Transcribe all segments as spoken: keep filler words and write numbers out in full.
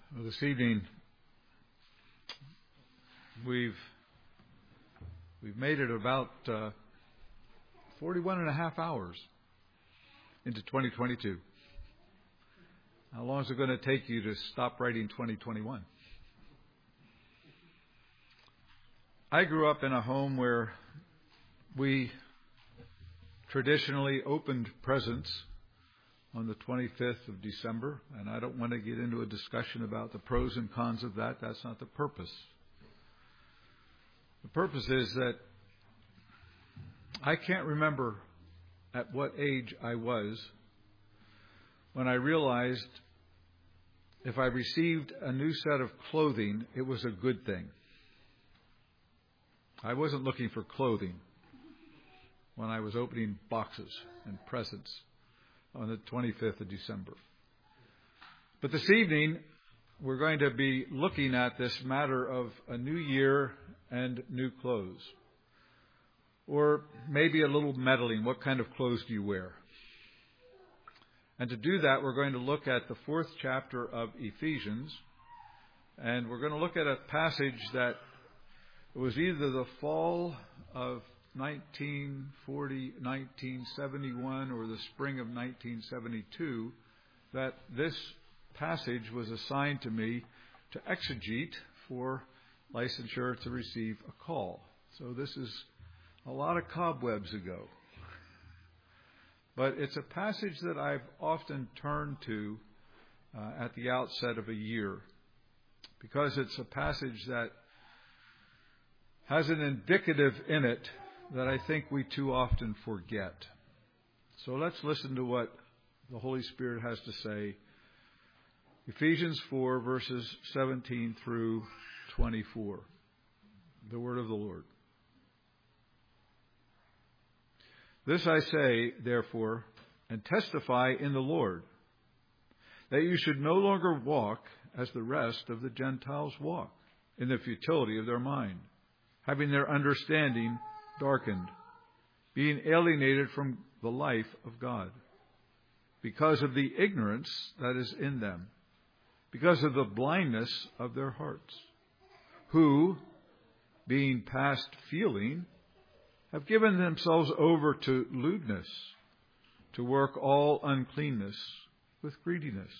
Well, this evening, we've we've made it about uh, forty-one and a half hours into twenty twenty-two. How long is it going to take you to stop writing twenty twenty-one? I grew up in a home where we traditionally opened presents on the twenty-fifth of December, and I don't want to get into a discussion about the pros and cons of that. That's not the purpose. The purpose is that I can't remember at what age I was when I realized if I received a new set of clothing, it was a good thing. I wasn't looking for clothing when I was opening boxes and presents on the twenty-fifth of December. But this evening, we're going to be looking at this matter of a new year and new clothes. Or maybe a little meddling. What kind of clothes do you wear? And to do that, we're going to look at the fourth chapter of Ephesians. And we're going to look at a passage that was either the fall of nineteen forty, nineteen seventy-one, or the spring of nineteen seventy-two, that this passage was assigned to me to exegete for licensure to receive a call. So this is a lot of cobwebs ago. But it's a passage that I've often turned to uh, at the outset of a year, because it's a passage that has an indicative in it that I think we too often forget. So let's listen to what the Holy Spirit has to say. Ephesians four, verses seventeen through twenty-four. The word of the Lord. This I say, therefore, and testify in the Lord, that you should no longer walk as the rest of the Gentiles walk, in the futility of their mind, having their understanding darkened, being alienated from the life of God, because of the ignorance that is in them, because of the blindness of their hearts, who, being past feeling, have given themselves over to lewdness, to work all uncleanness with greediness.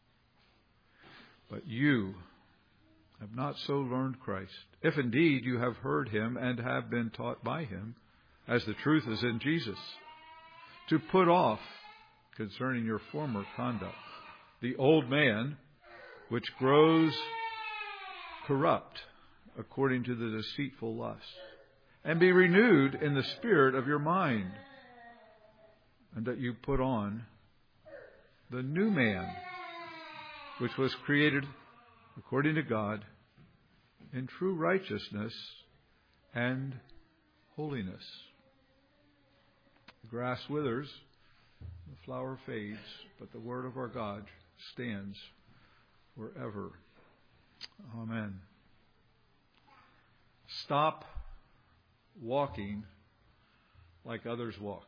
But you have not so learned Christ, if indeed you have heard him and have been taught by him, as the truth is in Jesus, to put off, concerning your former conduct, the old man, which grows corrupt according to the deceitful lust, and be renewed in the spirit of your mind, and that you put on the new man, which was created according to God, in true righteousness and holiness. The grass withers, the flower fades, but the word of our God stands forever. Amen. Stop walking like others walk.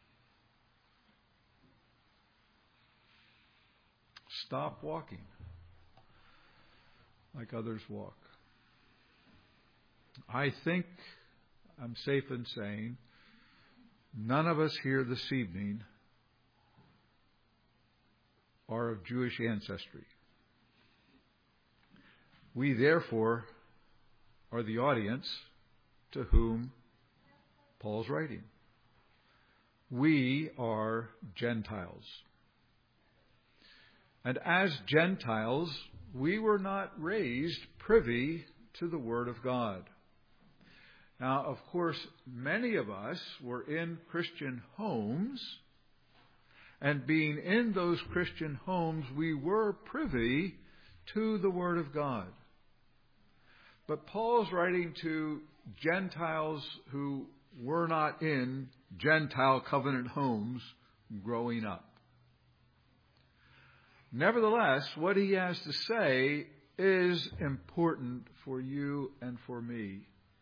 Stop walking like others walk. I think I'm safe in saying none of us here this evening are of Jewish ancestry. We therefore are the audience to whom Paul's writing. We are Gentiles. And as Gentiles, we were not raised privy to the Word of God. Now, of course, many of us were in Christian homes, and being in those Christian homes, we were privy to the Word of God. But Paul's writing to Gentiles who were not in Gentile covenant homes growing up. Nevertheless, what he has to say is important for you and for me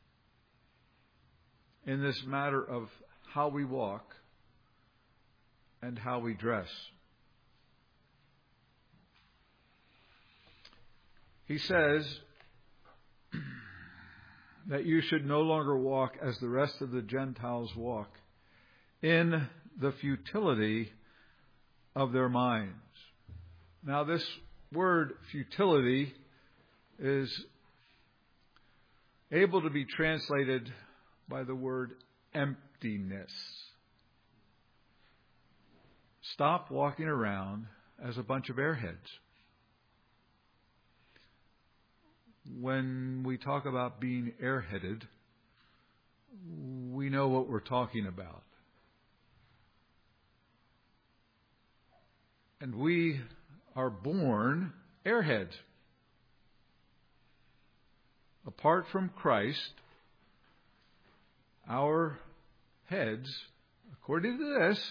in this matter of how we walk and how we dress. he says that you should no longer walk as the rest of the Gentiles walk, in the futility of their minds. Now, this word futility is able to be translated by the word emptiness. Stop walking around as a bunch of airheads. When we talk about being airheaded, we know what we're talking about. And we are born airheads. Apart from Christ, our heads, according to this,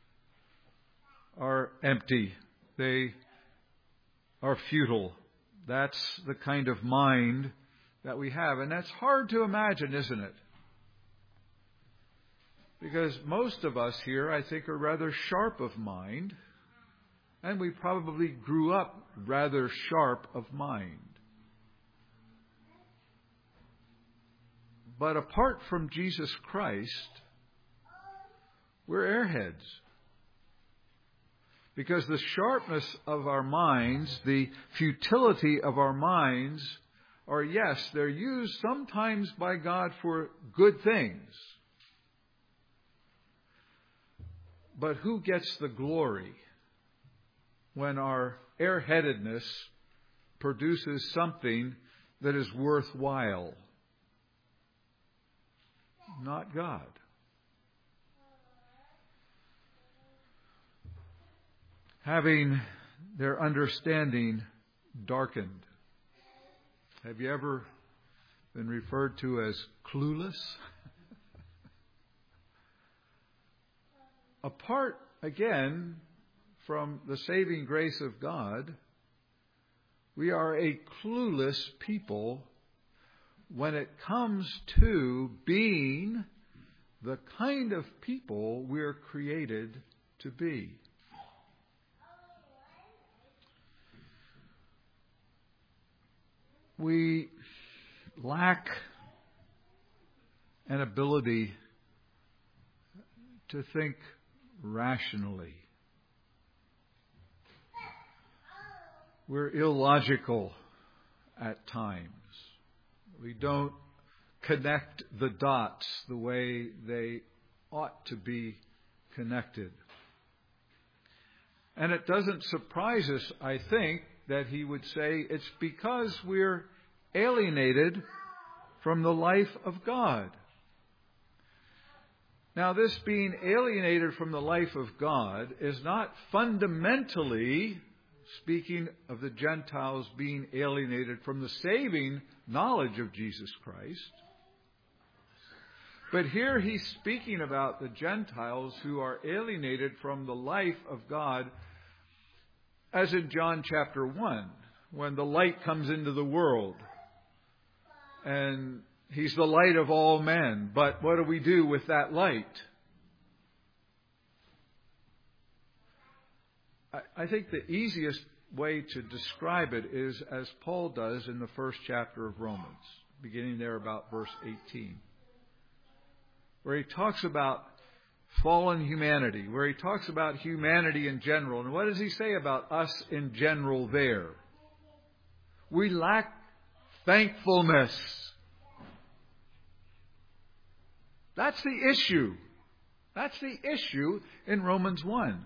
are empty. They are futile. That's the kind of mind that we have. And that's hard to imagine, isn't it? Because most of us here, I think, are rather sharp of mind. And we probably grew up rather sharp of mind. But apart from Jesus Christ, we're airheads. Because the sharpness of our minds, the futility of our minds, are, yes, they're used sometimes by God for good things. But who gets the glory when our airheadedness produces something that is worthwhile? Not God. Having their understanding darkened. Have you ever been referred to as clueless? Apart, again, from the saving grace of God, we are a clueless people when it comes to being the kind of people we're created to be. We lack an ability to think rationally. We're illogical at times. We don't connect the dots the way they ought to be connected. And it doesn't surprise us, I think, that he would say it's because we're alienated from the life of God. Now, this being alienated from the life of God is not fundamentally speaking of the Gentiles being alienated from the saving knowledge of Jesus Christ. But here he's speaking about the Gentiles who are alienated from the life of God, as in John chapter one, when the light comes into the world. And he's the light of all men. But what do we do with that light? I think the easiest way to describe it is as Paul does in the first chapter of Romans, beginning there about verse eighteen, where he talks about fallen humanity, where he talks about humanity in general. And what does he say about us in general there? We lack thankfulness. That's the issue. That's the issue in Romans one.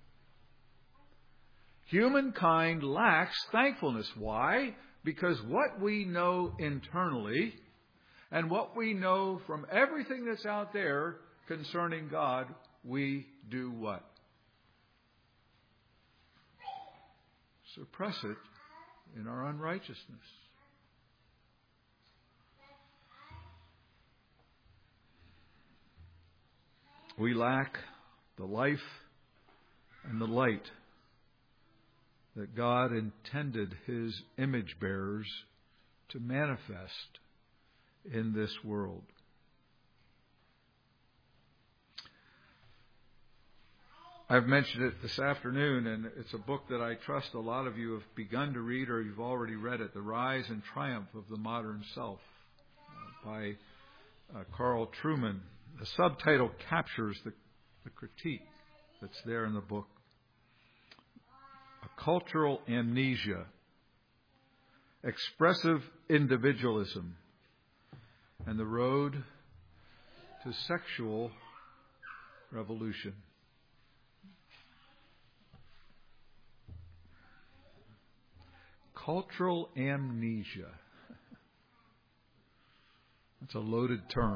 Humankind lacks thankfulness. Why? Because what we know internally and what we know from everything that's out there concerning God, we do what? Suppress it in our unrighteousness. We lack the life and the light that God intended His image bearers to manifest in this world. I've mentioned it this afternoon, and it's a book that I trust a lot of you have begun to read or you've already read it, The Rise and Triumph of the Modern Self uh, by uh, Carl Trueman. The subtitle captures the, the critique that's there in the book. A cultural amnesia, expressive individualism, and the road to sexual revolution. Cultural amnesia. That's a loaded term.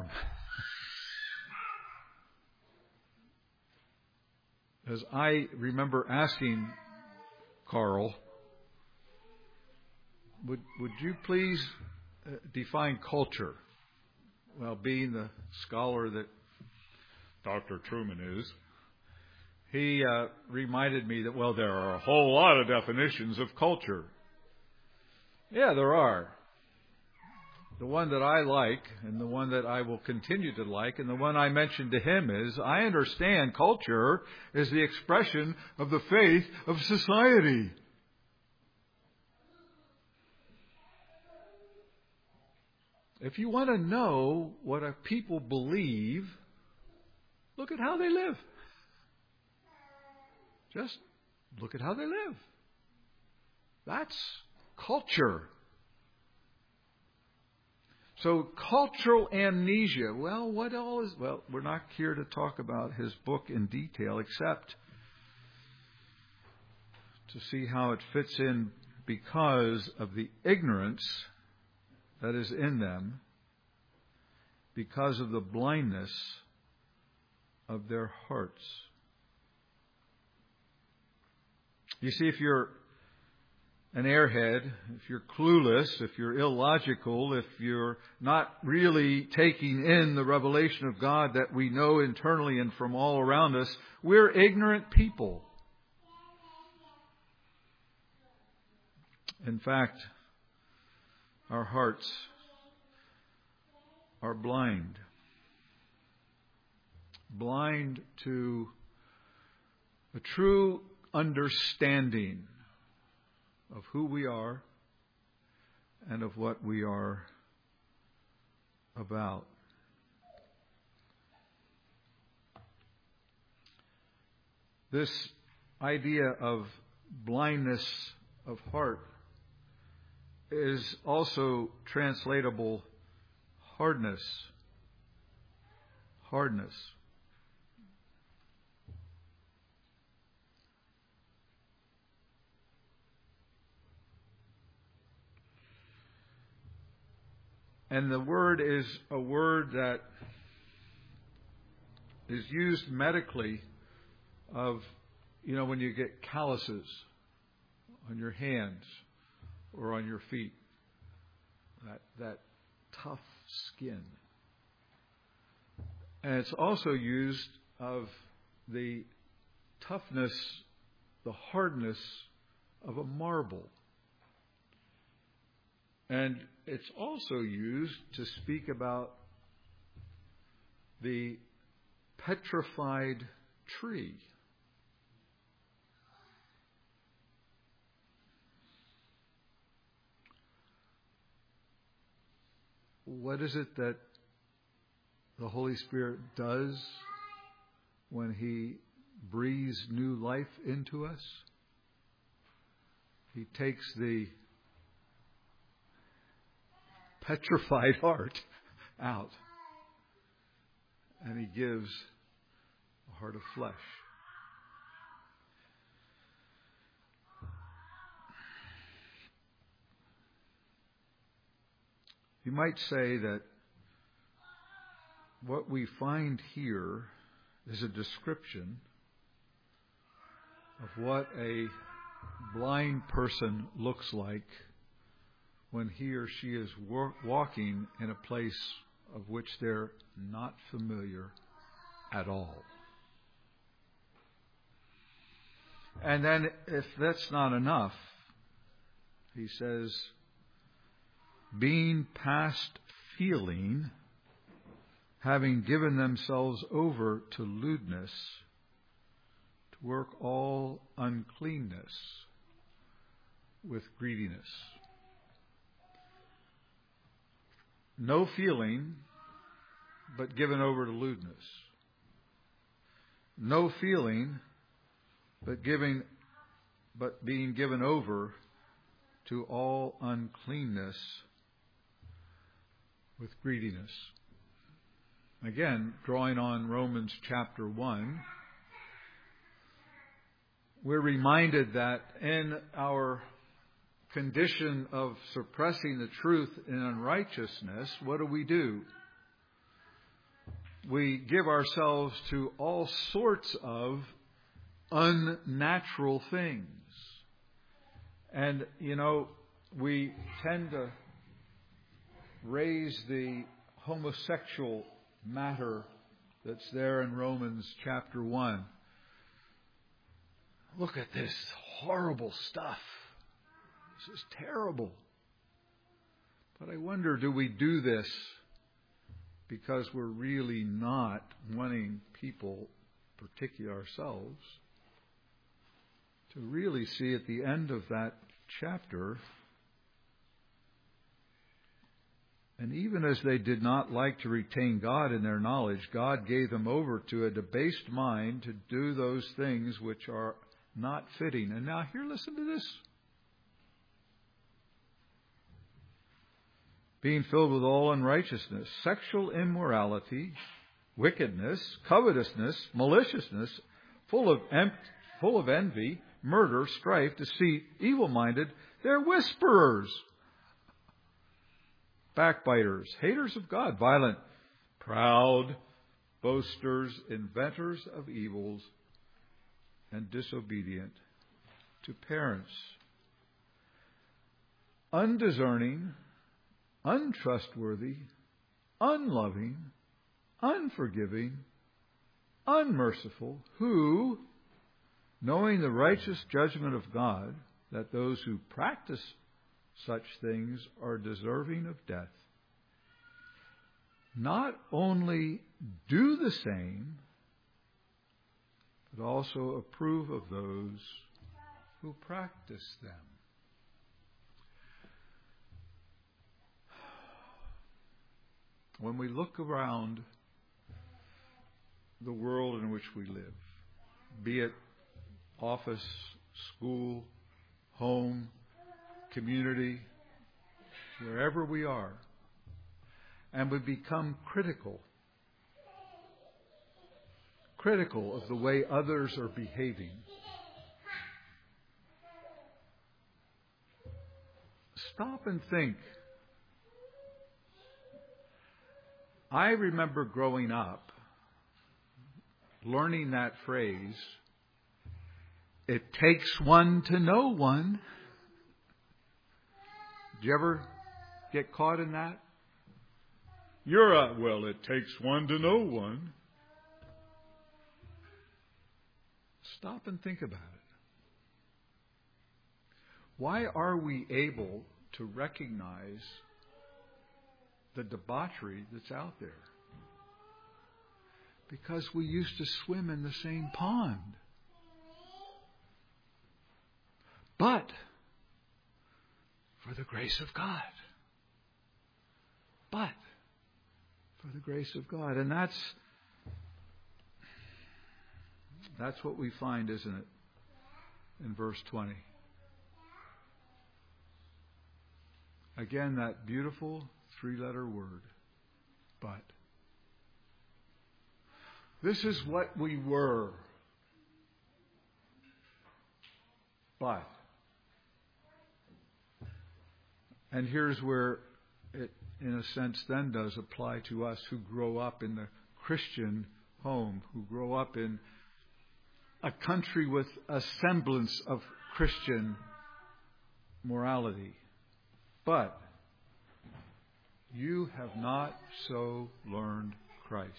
As I remember asking Carl, would would you please uh, define culture? Well, being the scholar that Doctor Trueman is, he uh, reminded me that, well, there are a whole lot of definitions of culture. Yeah, there are. The one that I like, and the one that I will continue to like, and the one I mentioned to him is, I understand culture is the expression of the faith of society. If you want to know what a people believe, look at how they live. Just look at how they live. That's culture. So cultural amnesia. Well, what all is... Well, we're not here to talk about his book in detail, except to see how it fits in because of the ignorance that is in them, because of the blindness of their hearts. You see, if you're an airhead, if you're clueless, if you're illogical, if you're not really taking in the revelation of God that we know internally and from all around us, we're ignorant people. In fact, our hearts are blind. Blind to a true understanding of who we are and of what we are about. This idea of blindness of heart is also translatable hardness. Hardness. And the word is a word that is used medically of, you know, when you get calluses on your hands or on your feet. That, that tough skin. And it's also used of the toughness, the hardness of a marble. And it's also used to speak about the petrified tree. What is it that the Holy Spirit does when He breathes new life into us? He takes the petrified heart out, and He gives a heart of flesh. You might say that what we find here is a description of what a blind person looks like when he or she is wor- walking in a place of which they're not familiar at all. And then, if that's not enough, he says, being past feeling, having given themselves over to lewdness, to work all uncleanness with greediness. No feeling, but given over to lewdness. No feeling, but giving, but being given over to all uncleanness with greediness. Again, drawing on Romans chapter one, we're reminded that in our condition of suppressing the truth in unrighteousness, what do we do? We give ourselves to all sorts of unnatural things. And, you know, we tend to raise the homosexual matter that's there in Romans chapter one. Look at this horrible stuff. This is terrible. But I wonder, do we do this because we're really not wanting people, particularly ourselves, to really see at the end of that chapter, and even as they did not like to retain God in their knowledge, God gave them over to a debased mind to do those things which are not fitting. And now here, listen to this. Being filled with all unrighteousness, sexual immorality, wickedness, covetousness, maliciousness, full of em- full of envy, murder, strife, deceit, evil-minded. They're whisperers, backbiters, haters of God, violent, proud, boasters, inventors of evils, and disobedient to parents, undiscerning, untrustworthy, unloving, unforgiving, unmerciful, who, knowing the righteous judgment of God, that those who practice such things are deserving of death, not only do the same, but also approve of those who practice them. When we look around the world in which we live, be it office, school, home, community, wherever we are, and we become critical, critical of the way others are behaving, stop and think. I remember growing up, learning that phrase, it takes one to know one. Did you ever get caught in that? You're a, well, it takes one to know one. Stop and think about it. Why are we able to recognize the debauchery that's out there? Because we used to swim in the same pond. But for the grace of God. But for the grace of God. And that's that's what we find, isn't it? In verse twenty. Again, that beautiful three-letter word, but. This is what we were. But. And here's where it, in a sense, then does apply to us who grow up in the Christian home, who grow up in a country with a semblance of Christian morality. But you have not so learned Christ.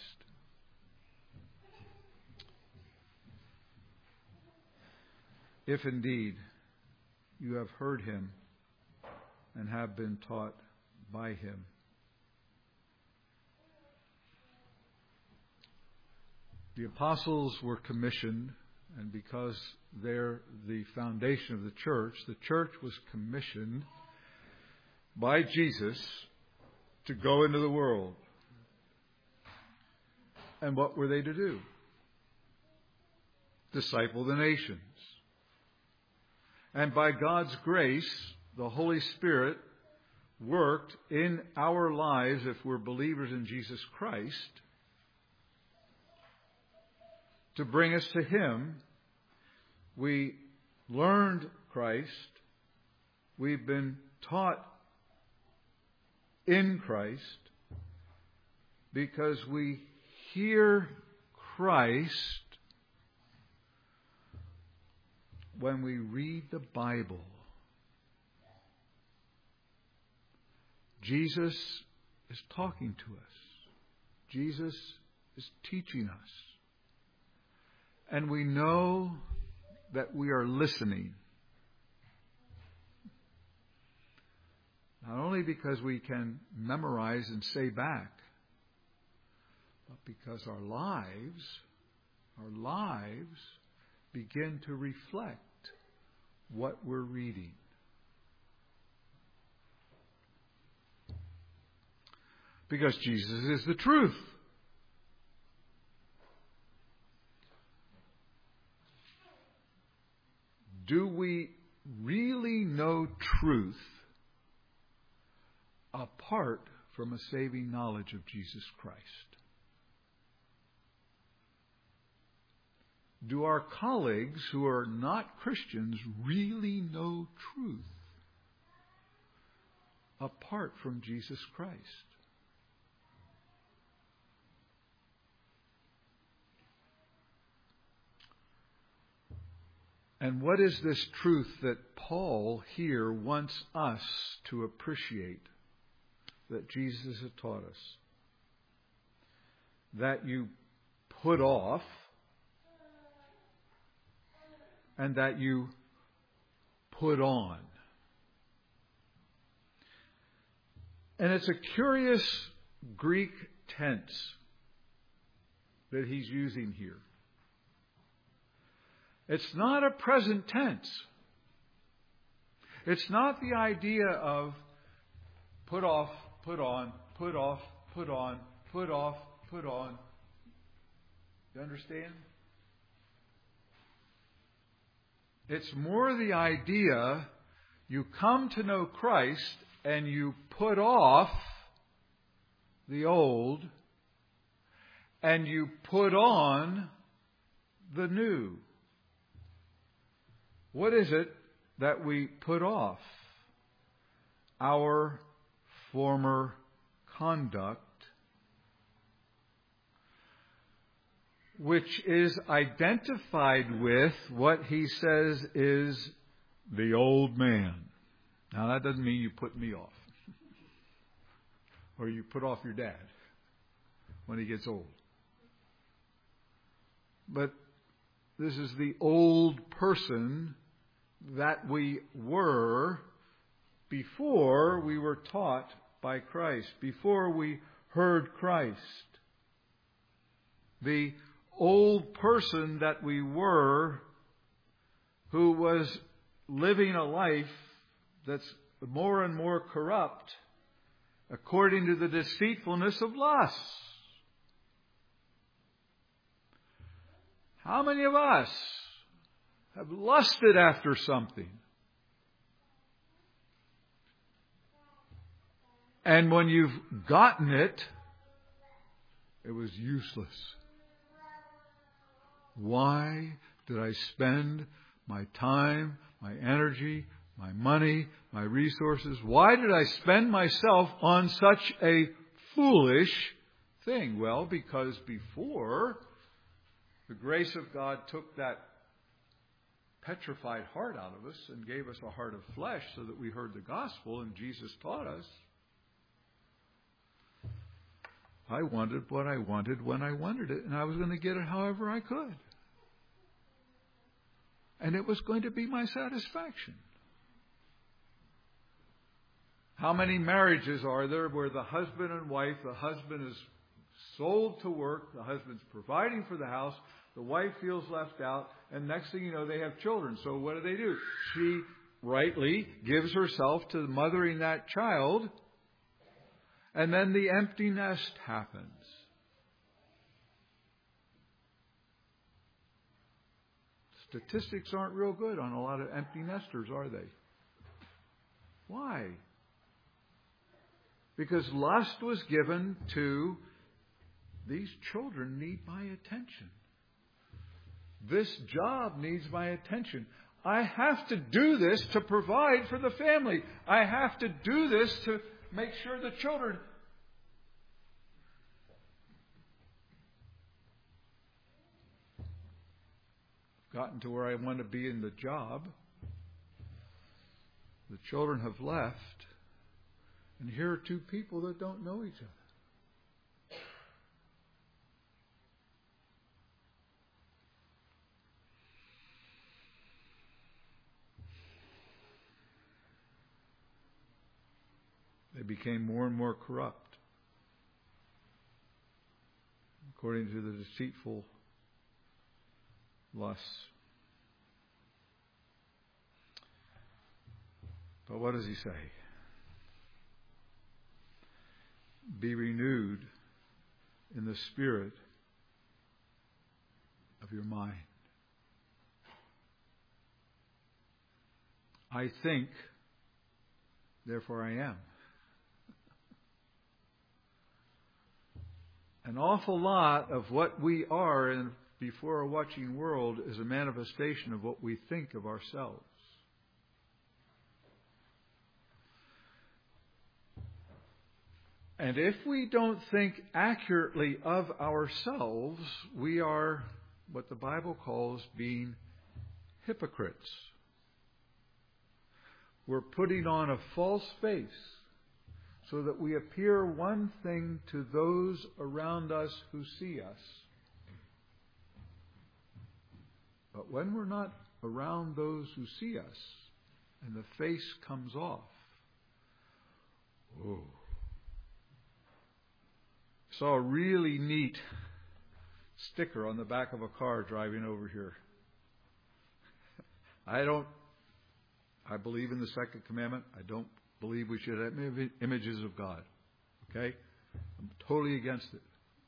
If indeed you have heard him and have been taught by him. The apostles were commissioned And because they're the foundation of the church, the church was commissioned by Jesus to go into the world. And what were they to do? Disciple the nations. And by God's grace, the Holy Spirit worked in our lives, if we're believers in Jesus Christ, to bring us to Him. We learned Christ. We've been taught in Christ because we hear Christ when we read the Bible. Jesus is talking to us. Jesus is teaching us. And we know that we are listening. Not only because we can memorize and say back, but because our lives, our lives begin to reflect what we're reading. Because Jesus is the truth. Do we really know truth apart from a saving knowledge of Jesus Christ? Do our colleagues who are not Christians really know truth apart from Jesus Christ? And what is this truth that Paul here wants us to appreciate that Jesus has taught us? That you put off and that you put on. And it's a curious Greek tense that he's using here. It's not a present tense. It's not the idea of put off, put on, put off, put on, put off, put on. You understand? It's more the idea you come to know Christ and you put off the old and you put on the new. What is it that we put off? Our former conduct, which is identified with what he says is the old man. Now, that doesn't mean you put me off. Or you put off your dad when he gets old. But this is the old person that we were before we were taught by Christ, before we heard Christ. The old person that we were who was living a life that's more and more corrupt according to the deceitfulness of lust. How many of us have lusted after something? And when you've gotten it, it was useless. Why did I spend my time, my energy, my money, my resources? Why did I spend myself on such a foolish thing? Well, because before, the grace of God took that petrified heart out of us and gave us a heart of flesh so that we heard the gospel and Jesus taught us. I wanted what I wanted when I wanted it, and I was going to get it however I could. And it was going to be my satisfaction. How many marriages are there where the husband and wife, the husband is sold to work, the husband's providing for the house, the wife feels left out, And next thing you know, they have children. So what do they do? She rightly gives herself to mothering that child. And then the empty nest happens. Statistics aren't real good on a lot of empty nesters, are they? Why? Because lust was given to these children need my attention. This job needs my attention. I have to do this to provide for the family. I have to do this to make sure the children. Gotten to where I want to be in the job. The children have left. And here are two people that don't know each other. They became more and more corrupt, according to the deceitful lusts. But what does he say? Be renewed in the spirit of your mind. I think, therefore I am. An awful lot of what we are in before a watching world is a manifestation of what we think of ourselves. And if we don't think accurately of ourselves, we are what the Bible calls being hypocrites. We're putting on a false face so that we appear one thing to those around us who see us. But when we're not around those who see us, and the face comes off, oh. Saw a really neat sticker on the back of a car driving over here. I don't, I believe in the second commandment. I don't believe we should have images of God. Okay? I'm totally against it.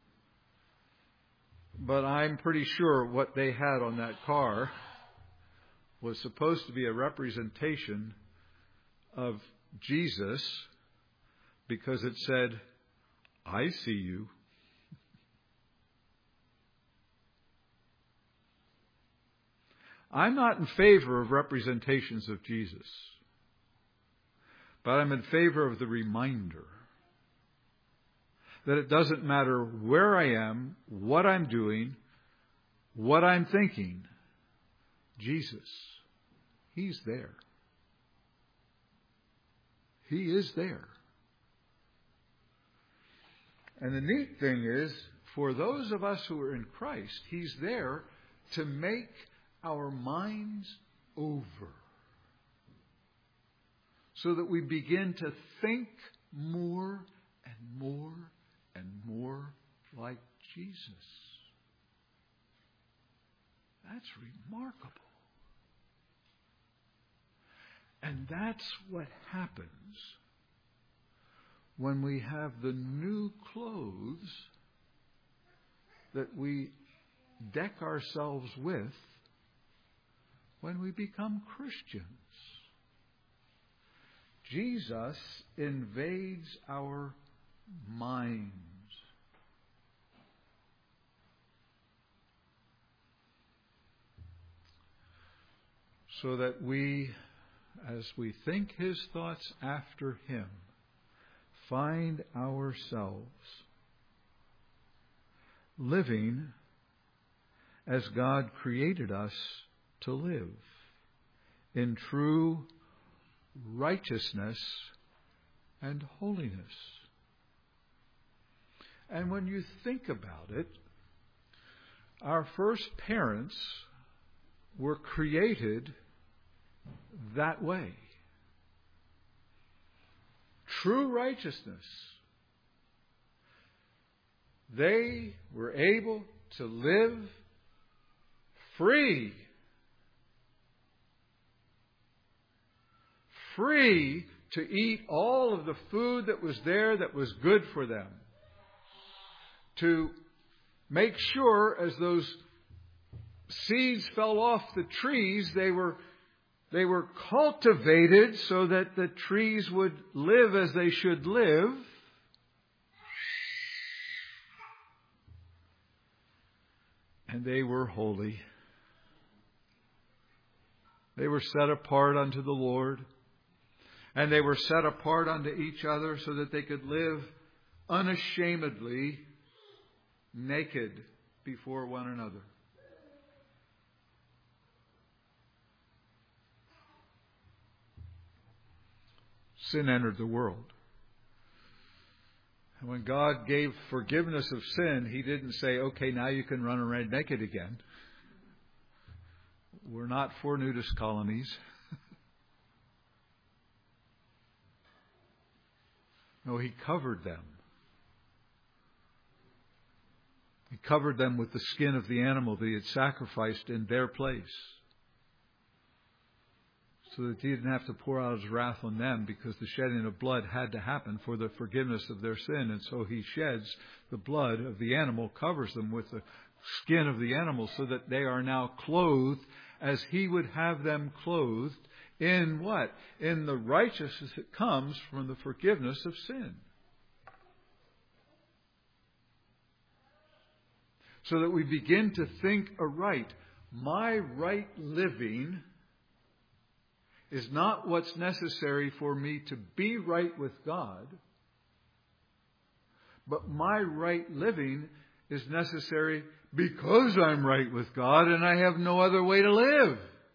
But I'm pretty sure what they had on that car was supposed to be a representation of Jesus, because it said, I see you. I'm not in favor of representations of Jesus, but I'm in favor of the reminder that it doesn't matter where I am, what I'm doing, what I'm thinking. Jesus, He's there. He is there. And the neat thing is, for those of us who are in Christ, He's there to make our minds over, so that we begin to think more and more and more like Jesus. That's remarkable. And that's what happens when we have the new clothes that we deck ourselves with when we become Christians. Jesus invades our minds. So that we, as we think His thoughts after Him, find ourselves living as God created us to live, in true righteousness and holiness. And when you think about it, our first parents were created that way. True righteousness. They were able to live free free to eat all of the food that was there that was good for them. To make sure as those seeds fell off the trees, they were they were cultivated so that the trees would live as they should live. And they were holy. They were set apart unto the Lord. And they were set apart unto each other so that they could live unashamedly naked before one another. Sin entered the world. And when God gave forgiveness of sin, He didn't say, okay, now you can run around naked again. We're not for nudist colonies. No, He covered them. He covered them with the skin of the animal that He had sacrificed in their place. So that He didn't have to pour out His wrath on them, because the shedding of blood had to happen for the forgiveness of their sin. And so He sheds the blood of the animal, covers them with the skin of the animal, so that they are now clothed as He would have them clothed in what? In the righteousness that comes from the forgiveness of sin. So that we begin to think aright. My right living is not what's necessary for me to be right with God, but my right living is necessary because I'm right with God and I have no other way to live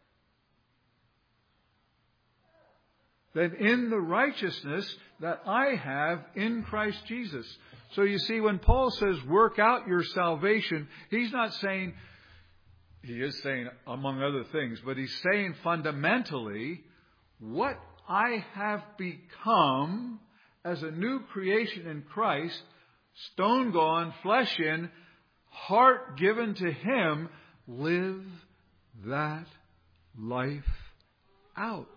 than in the righteousness that I have in Christ Jesus. So you see, when Paul says work out your salvation, he's not saying, he is saying among other things, but he's saying fundamentally what I have become as a new creation in Christ, stone gone, flesh in, heart given to Him, live that life out.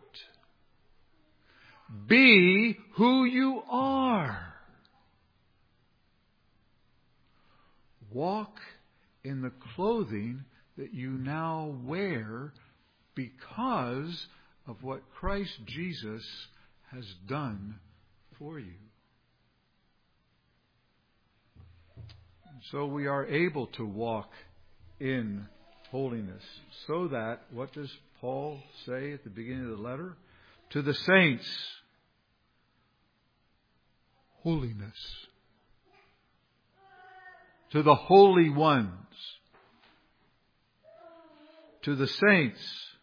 Be who you are. Walk in the clothing that you now wear because of what Christ Jesus has done for you. So we are able to walk in holiness. So that, what does Paul say at the beginning of the letter? To the saints, holiness. To the holy ones. To the saints,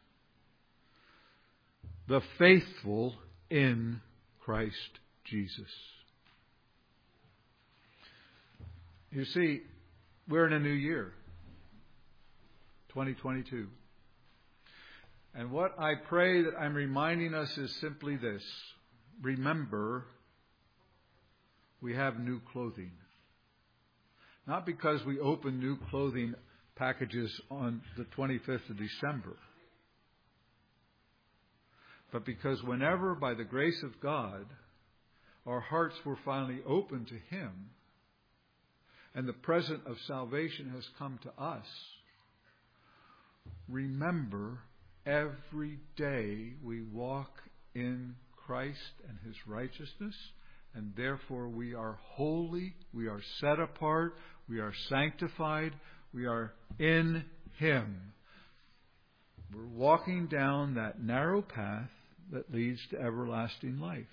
the faithful in Christ Jesus. You see, we're in a new year, twenty twenty-two. And what I pray that I'm reminding us is simply this. Remember, we have new clothing. Not because we open new clothing packages on the twenty-fifth of December. But because whenever, by the grace of God, our hearts were finally open to Him, and the present of salvation has come to us, remember, every day we walk in Christ and His righteousness, and therefore we are holy, we are set apart, we are sanctified, we are in Him. We're walking down that narrow path that leads to everlasting life.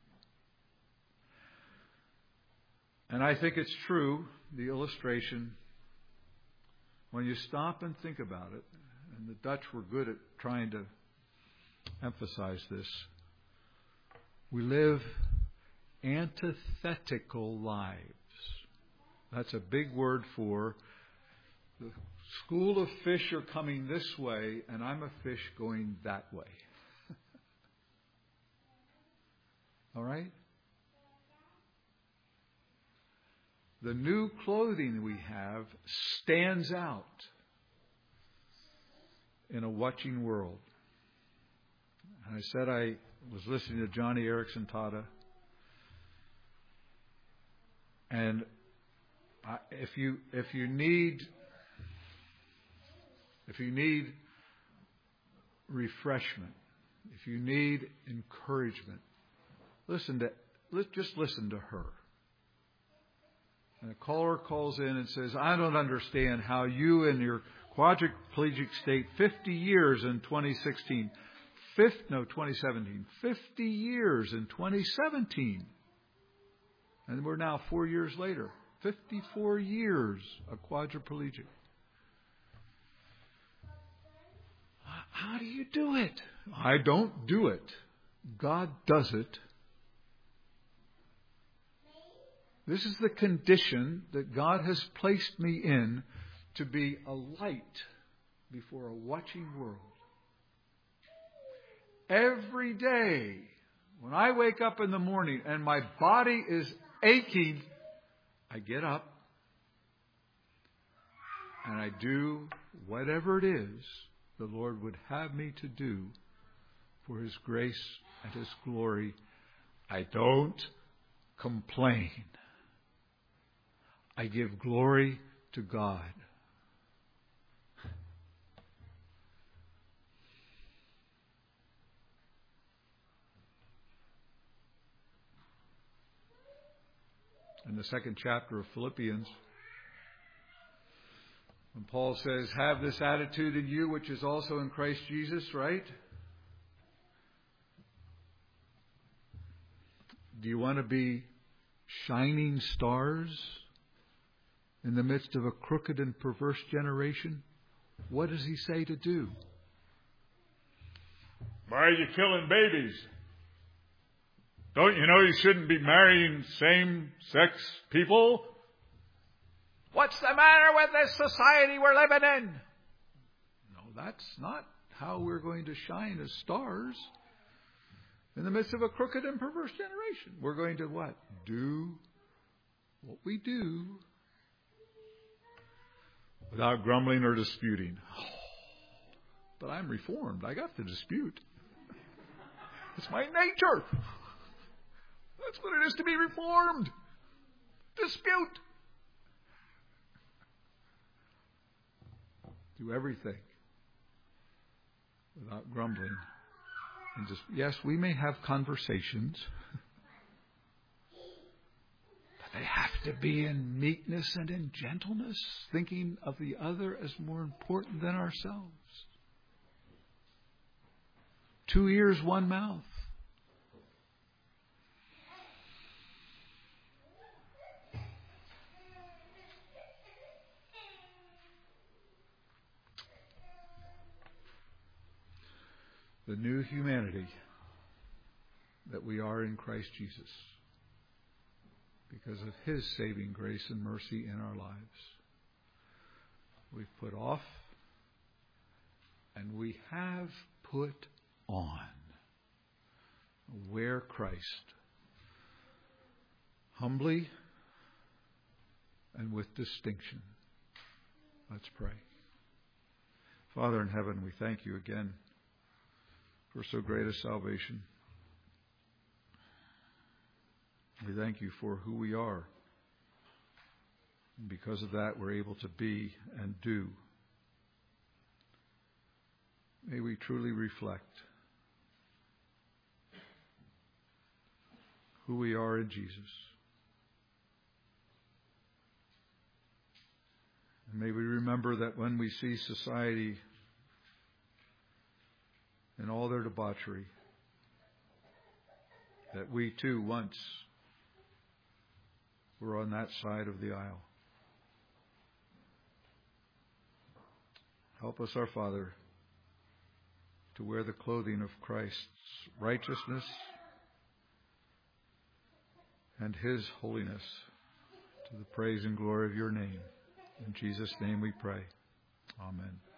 And I think it's true, the illustration, when you stop and think about it, and the Dutch were good at trying to emphasize this, we live antithetical lives. That's a big word for the school of fish are coming this way, and I'm a fish going that way. All right? The new clothing we have stands out in a watching world. And I said I was listening to Johnny Erickson Tata. And I, if you if you need if you need refreshment, if you need encouragement, listen to let just listen to her. And a caller calls in and says, "I don't understand how you in your quadriplegic state, fifty years in twenty sixteen, fifth, no twenty seventeen, fifty years in twenty seventeen." And we're now four years later. fifty-four years a quadriplegic. How do you do it? I don't do it. God does it. This is the condition that God has placed me in, to be a light before a watching world. Every day, when I wake up in the morning and my body is aching, I get up and I do whatever it is the Lord would have me to do for His grace and His glory. I don't complain. I give glory to God. In the second chapter of Philippians, when Paul says, "Have this attitude in you which is also in Christ Jesus," right? Do you want to be shining stars in the midst of a crooked and perverse generation? What does he say to do? Why are you killing babies? Don't you know you shouldn't be marrying same-sex people? What's the matter with this society we're living in? No, that's not how we're going to shine as stars in the midst of a crooked and perverse generation. We're going to what? Do what we do without grumbling or disputing. Oh, but I'm reformed. I got to dispute. It's my nature. That's what it is to be reformed. Dispute. Do everything without grumbling. And just, yes, we may have conversations, but they have to be in meekness and in gentleness, thinking of the other as more important than ourselves. Two ears, one mouth. The new humanity that we are in Christ Jesus, because of His saving grace and mercy in our lives. We've put off and we have put on. Wear Christ humbly and with distinction. Let's pray. Father in heaven, we thank you again for so great a salvation. We thank you for who we are. And because of that, we're able to be and do. May we truly reflect who we are in Jesus. And may we remember that when we see society in all their debauchery, that we too once were on that side of the aisle. Help us, our Father, to wear the clothing of Christ's righteousness and His holiness, to the praise and glory of your name. In Jesus' name we pray. Amen.